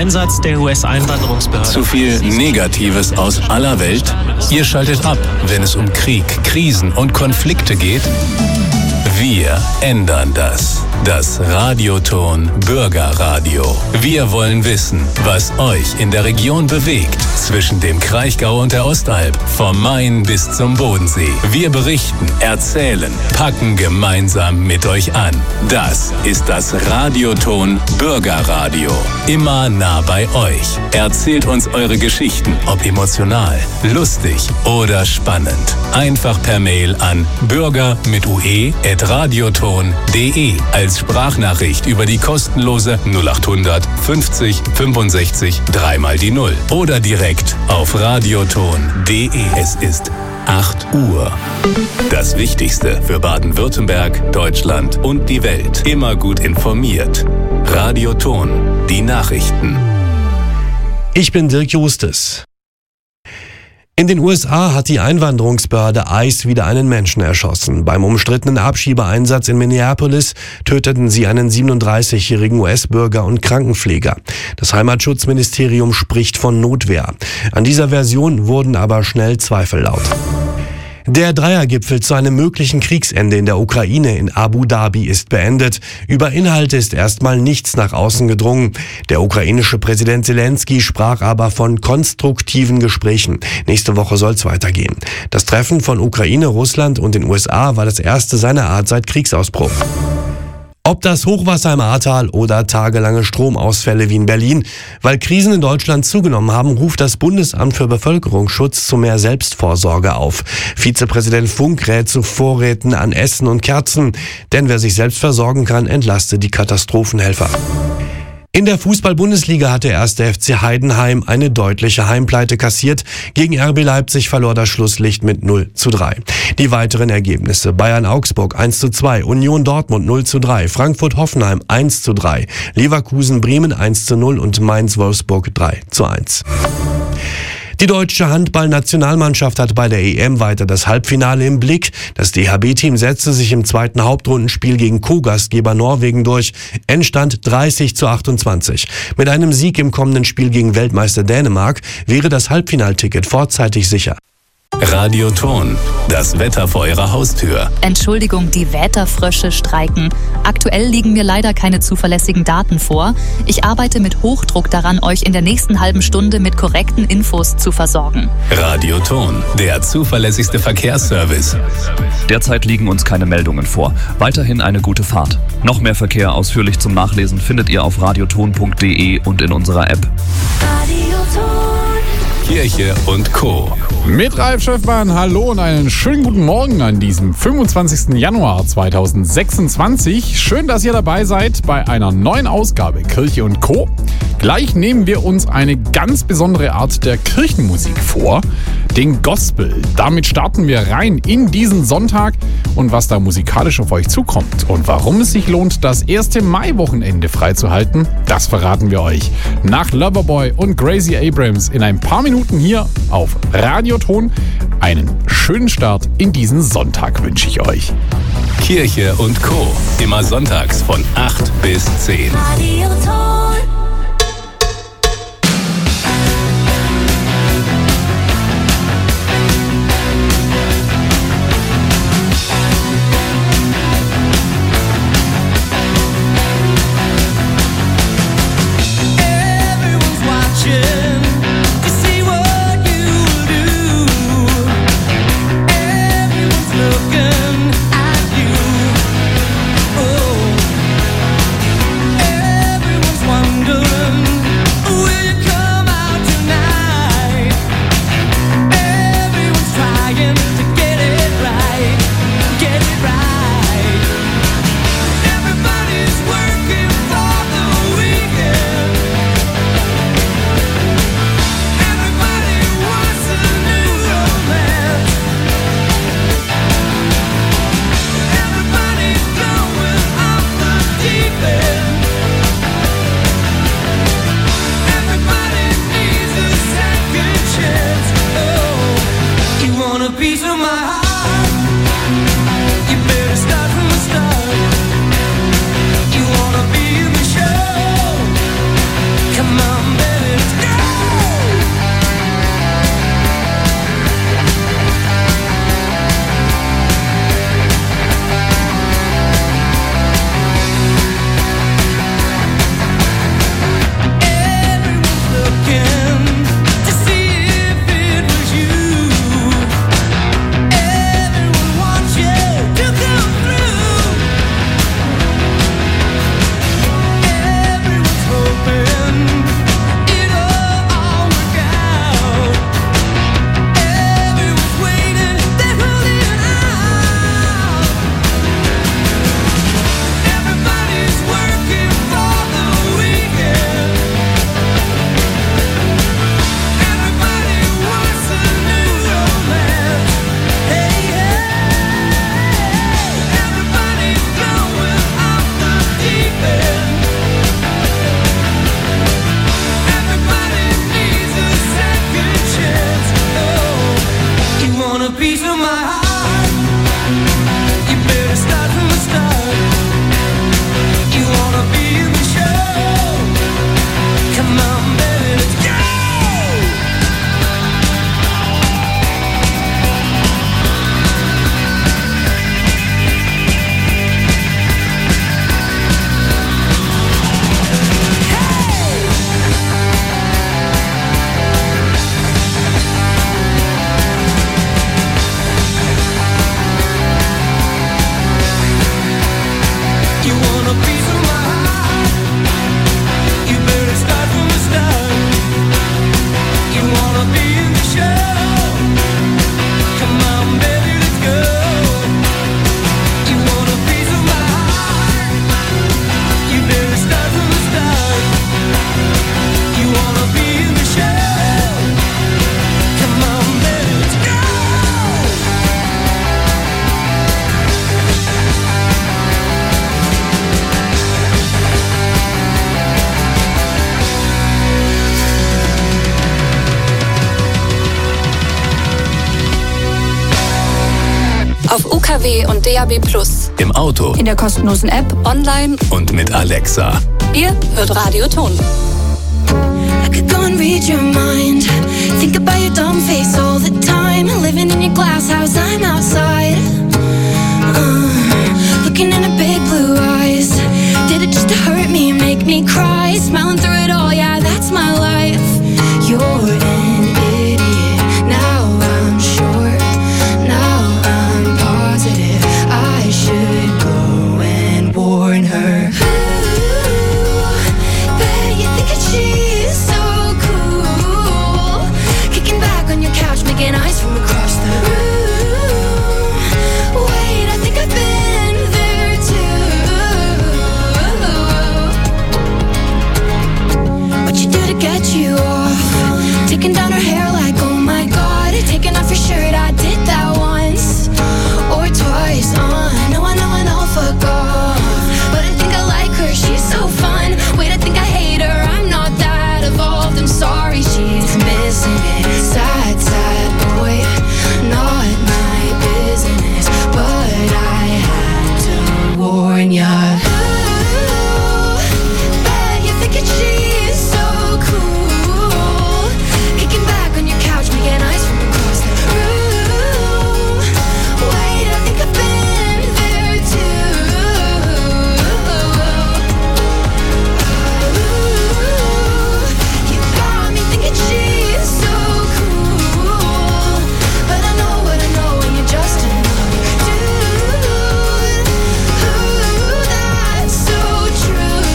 Einsatz der US-Einwanderungsbehörde. Zu viel Negatives aus aller Welt? Ihr schaltet ab, wenn es um Krieg, Krisen und Konflikte geht? Wir ändern das. Das Radioton Bürgerradio. Wir wollen wissen, was euch in der Region bewegt. Zwischen dem Kraichgau und der Ostalb, vom Main bis zum Bodensee. Wir berichten, erzählen, packen gemeinsam mit euch an. Das ist das Radioton Bürgerradio. Immer nah bei euch. Erzählt uns eure Geschichten, ob emotional, lustig oder spannend. Einfach per Mail an bürger@radioton.de als Sprachnachricht über die kostenlose 0800 50 65 3 mal die 0 oder direkt auf radioton.de. Es ist 8 Uhr. Das Wichtigste für Baden-Württemberg, Deutschland und die Welt. Immer gut informiert. Radioton, die Nachrichten. Ich bin Dirk Justes. In den USA hat die Einwanderungsbehörde ICE wieder einen Menschen erschossen. Beim umstrittenen Abschiebeeinsatz in Minneapolis töteten sie einen 37-jährigen US-Bürger und Krankenpfleger. Das Heimatschutzministerium spricht von Notwehr. An dieser Version wurden aber schnell Zweifel laut. Der Dreiergipfel zu einem möglichen Kriegsende in der Ukraine in Abu Dhabi ist beendet. Über Inhalte ist erstmal nichts nach außen gedrungen. Der ukrainische Präsident Zelensky sprach aber von konstruktiven Gesprächen. Nächste Woche soll es weitergehen. Das Treffen von Ukraine, Russland und den USA war das erste seiner Art seit Kriegsausbruch. Ob das Hochwasser im Ahrtal oder tagelange Stromausfälle wie in Berlin. Weil Krisen in Deutschland zugenommen haben, ruft das Bundesamt für Bevölkerungsschutz zu mehr Selbstvorsorge auf. Vizepräsident Funk rät zu Vorräten an Essen und Kerzen. Denn wer sich selbst versorgen kann, entlastet die Katastrophenhelfer. In der Fußball-Bundesliga hat der 1. FC Heidenheim eine deutliche Heimpleite kassiert. Gegen RB Leipzig verlor das Schlusslicht mit 0:3. Die weiteren Ergebnisse: Bayern-Augsburg 1:2, Union Dortmund 0:3, Frankfurt-Hoffenheim 1:3, Leverkusen-Bremen 1:0 und Mainz-Wolfsburg 3:1. Die deutsche Handball-Nationalmannschaft hat bei der EM weiter das Halbfinale im Blick. Das DHB-Team setzte sich im zweiten Hauptrundenspiel gegen Co-Gastgeber Norwegen durch. Endstand 30:28. Mit einem Sieg im kommenden Spiel gegen Weltmeister Dänemark wäre das Halbfinalticket vorzeitig sicher. Radioton, das Wetter vor Ihrer Haustür. Entschuldigung, die Wetterfrösche streiken. Aktuell liegen mir leider keine zuverlässigen Daten vor. Ich arbeite mit Hochdruck daran, euch in der nächsten halben Stunde mit korrekten Infos zu versorgen. Radioton, der zuverlässigste Verkehrsservice. Derzeit liegen uns keine Meldungen vor. Weiterhin eine gute Fahrt. Noch mehr Verkehr ausführlich zum Nachlesen findet ihr auf radioton.de und in unserer App. Kirche und Co. Mit Ralf Schöffmann, hallo und einen schönen guten Morgen an diesem 25. Januar 2026. Schön, dass ihr dabei seid bei einer neuen Ausgabe Kirche und Co. Gleich nehmen wir uns eine ganz besondere Art der Kirchenmusik vor, den Gospel. Damit starten wir rein in diesen Sonntag und was da musikalisch auf euch zukommt und warum es sich lohnt, das erste Mai-Wochenende freizuhalten, das verraten wir euch nach Loverboy und Gracie Abrams in ein paar Minuten hier auf Radioton. Einen schönen Start in diesen Sonntag wünsche ich euch. Kirche und Co. Immer sonntags von 8 bis 10. Radioton. Everyone's UKW und DAB+. Im Auto. In der kostenlosen App, online und mit Alexa. Ihr hört Radioton. I could go and read your mind. Think about your dumb face all the time. Living in your glass house, I'm outside. Looking in her big blue eyes. Did it just to hurt me, make me cry? Smiling through it all, yeah, that's my life. You're an idiot, now I'm sure. Now I'm positive I should go and warn her. Ooh, bet you think that she's so cool. Kicking back on your couch, making eyes from across the room. Wait, I think I've been there too. What you do to get you off? Taking down her hair like, oh my god. Taking off your shirt, I did that once or twice. I know, fuck off. But I think I like her, she's so fun. Wait, I think I hate her, I'm not that evolved. I'm sorry, she's missing it. Sad, sad boy, not my business. But I had to warn ya. Ooh, bet you're thinking she's so cool. Kicking back on your couch, making eyes from across the room. Wait, I think I've been there too. Ooh, you got me thinking she's so cool. But I know what I know, and you're just another dude. Ooh, that's so true.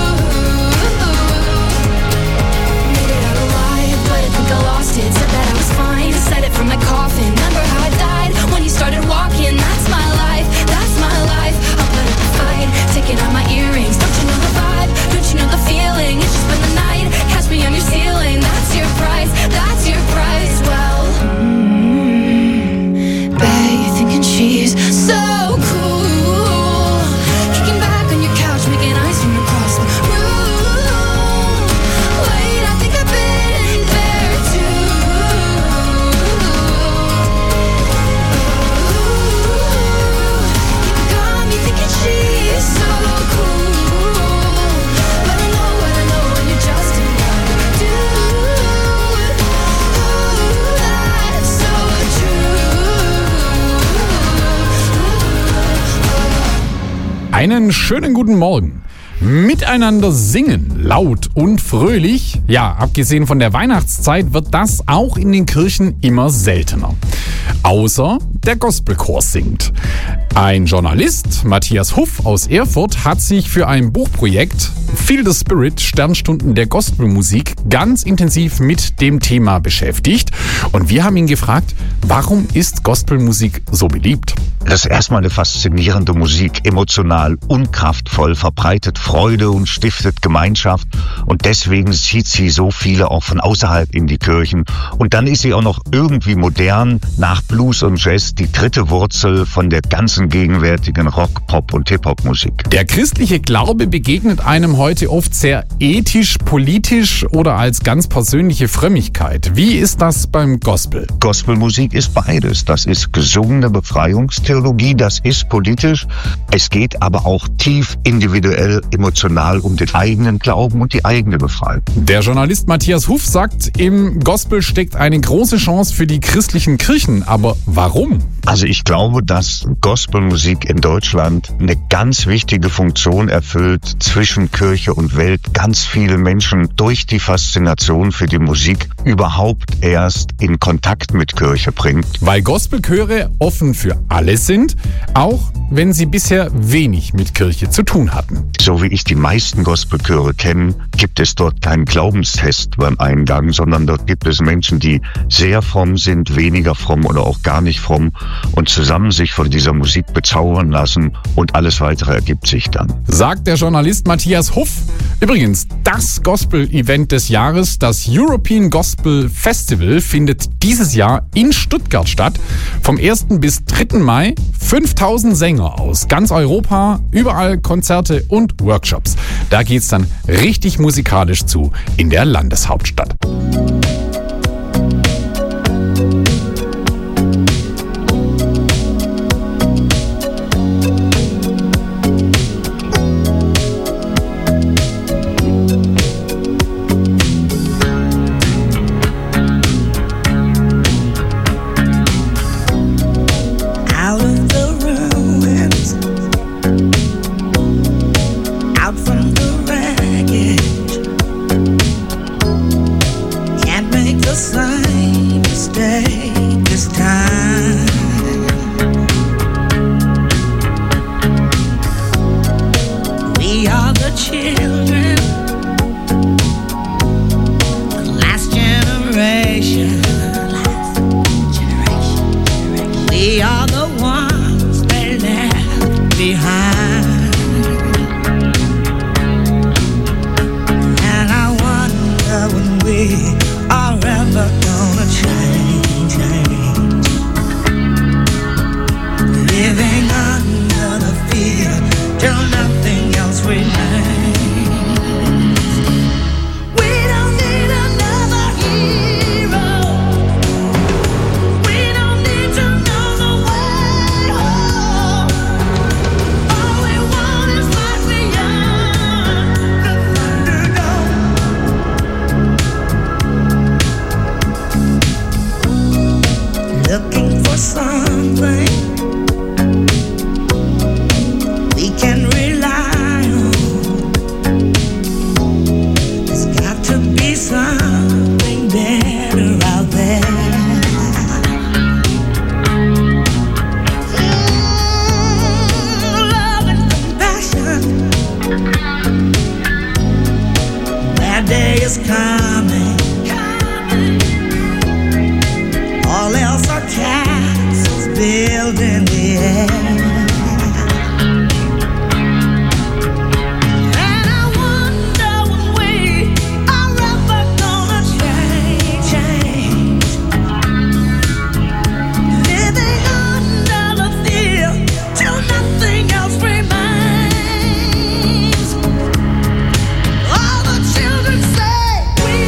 Made it out alive, but I think I lost it. Said that I was fine, said it from my coffin. Remember how I died when you started walking? That's my life, that's my life. I'll put up a fight, taking out my earrings. Don't you know the vibe? Don't you know the feeling? It's just been the night, catch me on your ceiling. That's your price, that's your price. Well, bet you're thinking she's so cool. Kicking back on your couch, making eyes from across the room. Wait, I think I've been there too. You got me thinking she's so cool. But I know what I know, and you're just another dude. Ooh, that's so true. Einen schönen guten Morgen. Miteinander singen, laut und fröhlich. Ja, abgesehen von der Weihnachtszeit wird das auch in den Kirchen immer seltener. Außer der Gospelchor singt. Ein Journalist, Matthias Huff aus Erfurt, hat sich für ein Buchprojekt Feel the Spirit, Sternstunden der Gospelmusik, ganz intensiv mit dem Thema beschäftigt. Und wir haben ihn gefragt, warum ist Gospelmusik so beliebt? Das ist erstmal eine faszinierende Musik, emotional und kraftvoll, verbreitet Freude und stiftet Gemeinschaft. Und deswegen zieht sie so viele auch von außerhalb in die Kirchen. Und dann ist sie auch noch irgendwie modern, nach Blues und Jazz, die dritte Wurzel von der ganzen gegenwärtigen Rock-, Pop- und Hip-Hop-Musik. Der christliche Glaube begegnet einem heute oft sehr ethisch, politisch oder als ganz persönliche Frömmigkeit. Wie ist das beim Gospel? Gospelmusik ist beides. Das ist gesungene Befreiungstheologie, das ist politisch. Es geht aber auch tief individuell, emotional um den eigenen Glauben und die eigene Befreiung. Der Journalist Matthias Huff sagt, im Gospel steckt eine große Chance für die christlichen Kirchen. Aber warum? Also ich glaube, dass Gospelmusik in Deutschland eine ganz wichtige Funktion erfüllt zwischen Kirche und Welt. Ganz viele Menschen durch die Faszination für die Musik überhaupt erst in Kontakt mit Kirche bringt. Weil Gospelchöre offen für alle sind, auch wenn sie bisher wenig mit Kirche zu tun hatten. So wie ich die meisten Gospelchöre kenne, gibt es dort keinen Glaubenstest beim Eingang, sondern dort gibt es Menschen, die sehr fromm sind, weniger fromm oder auch gar nicht fromm und zusammen sich von dieser Musik bezaubern lassen und alles Weitere ergibt sich dann. Sagt der Journalist Matthias Huff. Übrigens, das Gospel-Event des Jahres, das European Gospel Festival, findet dieses Jahr in Stuttgart statt. Vom 1. bis 3. Mai 5000 Sänger aus ganz Europa, überall Konzerte und Workshops. Da geht's dann richtig musikalisch zu in der Landeshauptstadt. children, the last generation. We are the ones they left behind. And I wonder when we are ever gonna change. Living under the fear till nothing else remains. We don't need another hero. We don't need to know the way home. All we want is life beyond the Thunderdome. Looking for something we can rely on. There's got to be something better out there. Love and compassion. That day is coming. All else are castles built in the air. And I wonder when we are ever gonna change. Living under the fear till nothing else remains. All the children say we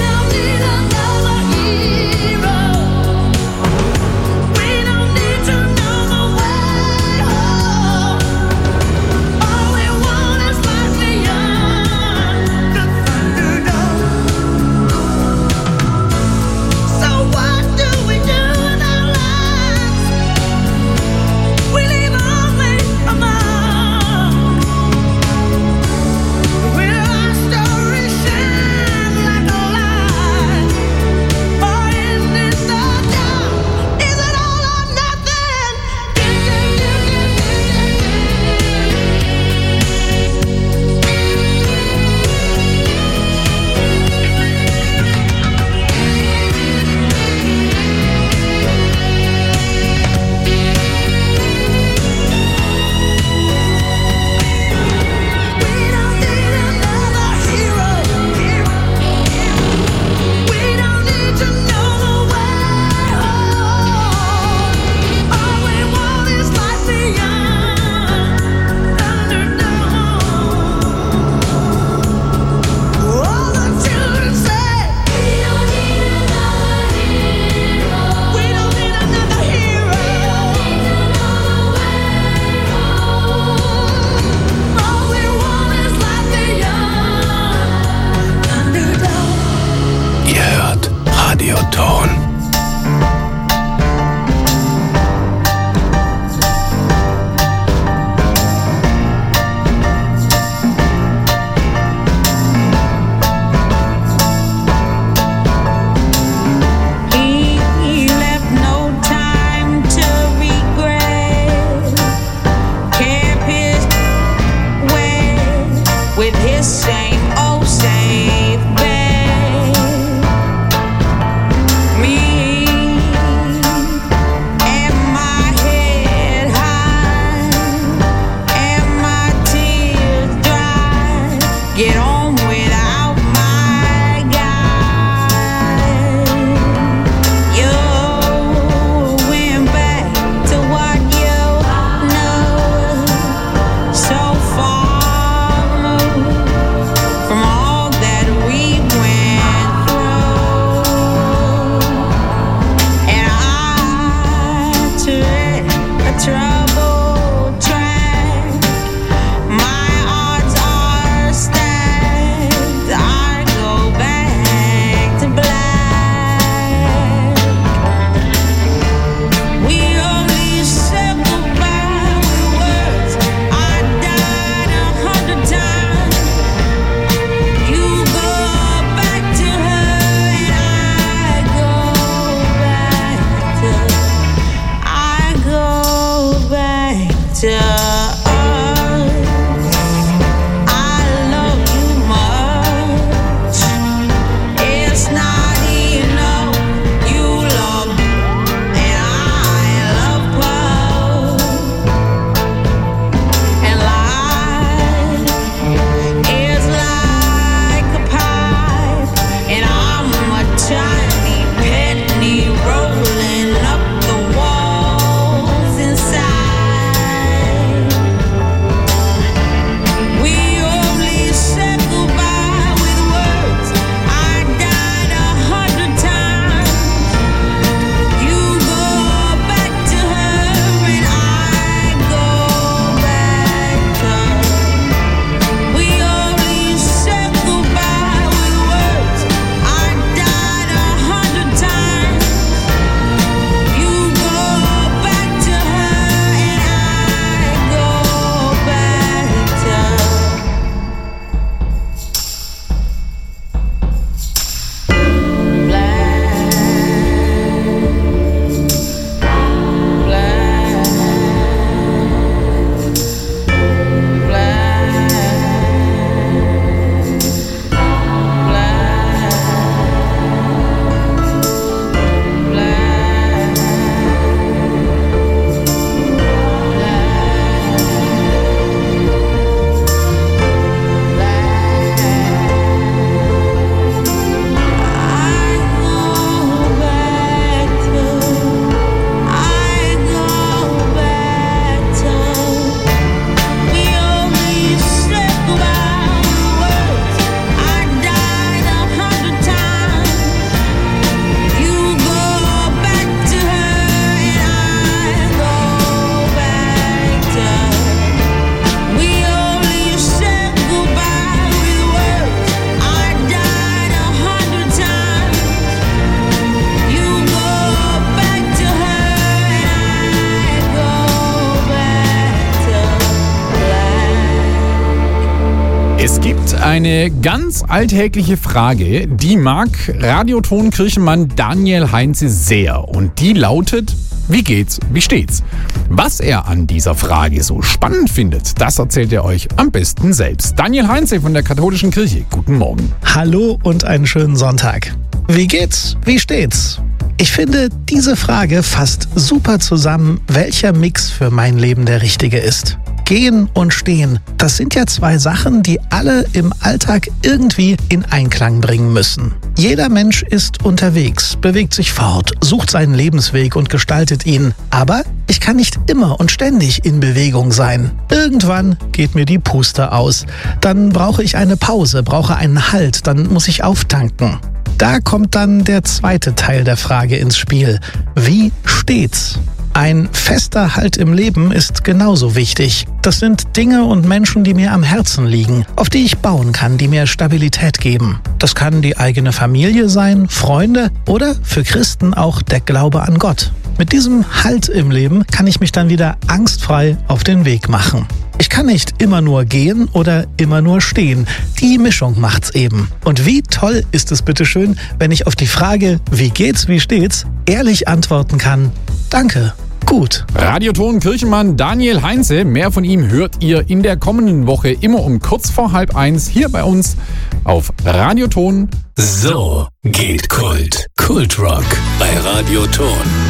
Es gibt eine ganz alltägliche Frage, die mag Radioton-Kirchenmann Daniel Heinze sehr. Und die lautet: Wie geht's? Wie steht's? Was er an dieser Frage so spannend findet, das erzählt er euch am besten selbst. Daniel Heinze von der Katholischen Kirche. Guten Morgen. Hallo und einen schönen Sonntag. Wie geht's? Wie steht's? Ich finde, diese Frage fasst super zusammen, welcher Mix für mein Leben der richtige ist. Gehen und stehen, das sind ja zwei Sachen, die alle im Alltag irgendwie in Einklang bringen müssen. Jeder Mensch ist unterwegs, bewegt sich fort, sucht seinen Lebensweg und gestaltet ihn. Aber ich kann nicht immer und ständig in Bewegung sein. Irgendwann geht mir die Puste aus. Dann brauche ich eine Pause, brauche einen Halt, dann muss ich auftanken. Da kommt dann der zweite Teil der Frage ins Spiel. Wie steht's? Ein fester Halt im Leben ist genauso wichtig. Das sind Dinge und Menschen, die mir am Herzen liegen, auf die ich bauen kann, die mir Stabilität geben. Das kann die eigene Familie sein, Freunde oder für Christen auch der Glaube an Gott. Mit diesem Halt im Leben kann ich mich dann wieder angstfrei auf den Weg machen. Ich kann nicht immer nur gehen oder immer nur stehen. Die Mischung macht's eben. Und wie toll ist es bitteschön, wenn ich auf die Frage, wie geht's, wie steht's, ehrlich antworten kann: Danke, gut. Radioton Kirchenmann Daniel Heinze. Mehr von ihm hört ihr in der kommenden Woche immer um kurz vor 12:30 hier bei uns auf Radioton. So geht Kult. Kultrock bei Radioton.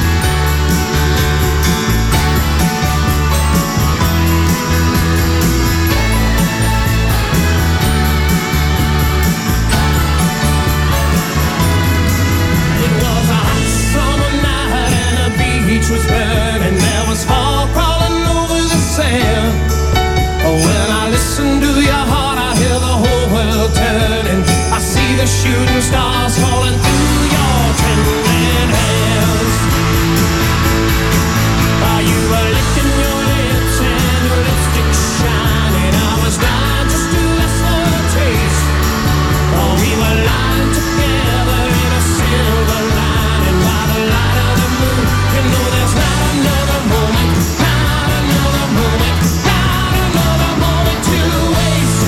Was burning, there was fog crawling over the sand. Oh, when I listen to your heart, I hear the whole world turning. I see the shooting stars falling through your trembling hands. You were licking your lips and your lipstick shining. I was dying just to ask for a taste. Oh, we were lying together in a silver lining by the light of the moon. You know there's not another moment, not another moment, not another moment to waste.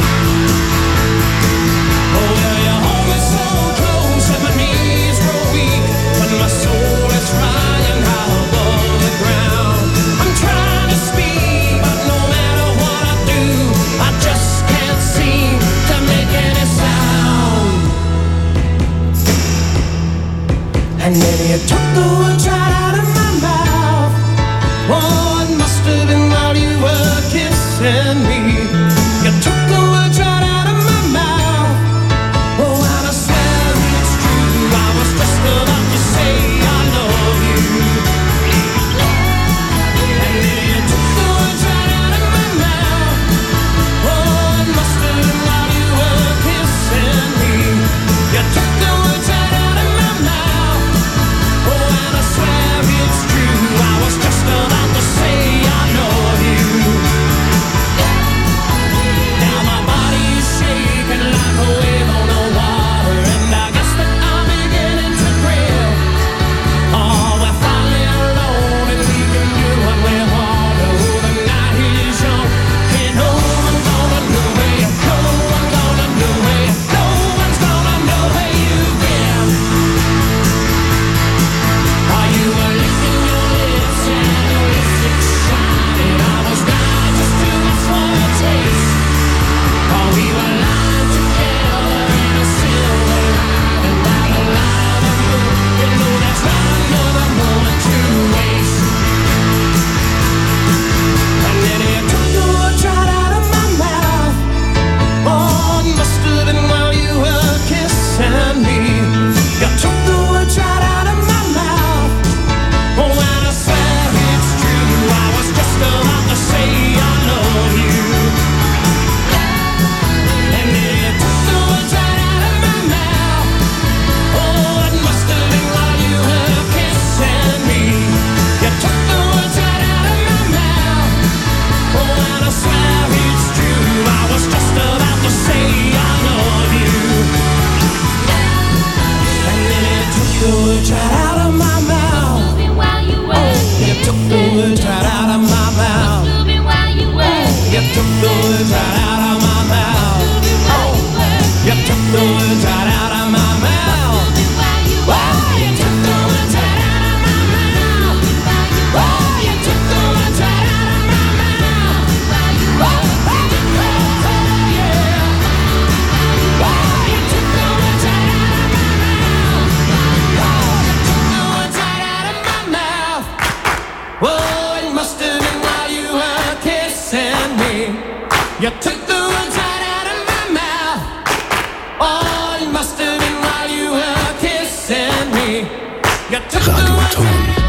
Oh, well, you hold me so close and my knees grow weak, but my soul is flying high above the ground. I'm trying to speak, but no matter what I do, I just can't seem to make any sound. And then you took the words right out of my mouth. Oh, it must have been while you were kissing me. You took the words right out of my mouth. Oh, and I swear it's true, I was just about to say I love you. And then you took the words right out of my mouth. Oh, it must have been while you were kissing me. You took the words right out of my mouth. Oh, and I swear it's true, I was just about to say I love you. Now my body is shaking like a wave on the water, and I guess that I'm beginning to grill. Oh, we're finally alone and we can do what we want. Oh, the night is young, and no one's gonna know where you go. No one's gonna know where you go. No one's gonna know where you've been. Oh, you were licking your lips and your lipstick shining. I was dying just to ask for a taste. Oh, we were lying together in a silver lining by the light of the moon. You know there's not another moment to waste. And then you took the words right out of my mouth. Oh, it must have been while you were kissing me. You took the words right out of my mouth. Oh, and I swear it's true, I was just about to say I love you. And then you took the words right out of my mouth. Oh, it must have been while you were kissing me. You took the words right out of my mouth. Oh, and I swear it's true, I was just about to say I love you. And then you took the words right out of my mouth. Oh, you took the words right out of my mouth. You took the words right out of my mouth. kissing me. You took the words right out of my mouth. Oh, you must have been while you were kissing me. You took the words right out of my mouth.